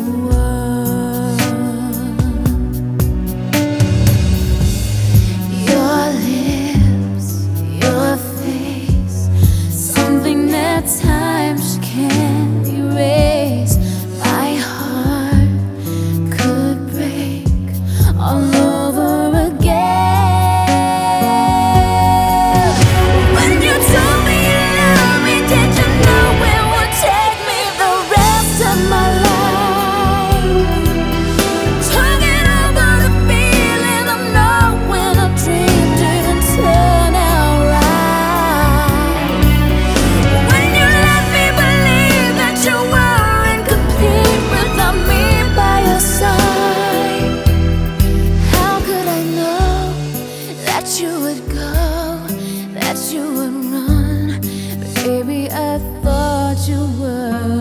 world. Your lips, your face, something that time just can't erase. My heart could break all over again. When you told me you loved me, did you know it would take me the rest of my life? Talking over the feeling of knowing a dream didn't turn out right. When you let me believe that you were incomplete without me by your side. How could I know that you would go, that you would run? But baby, I thought you were.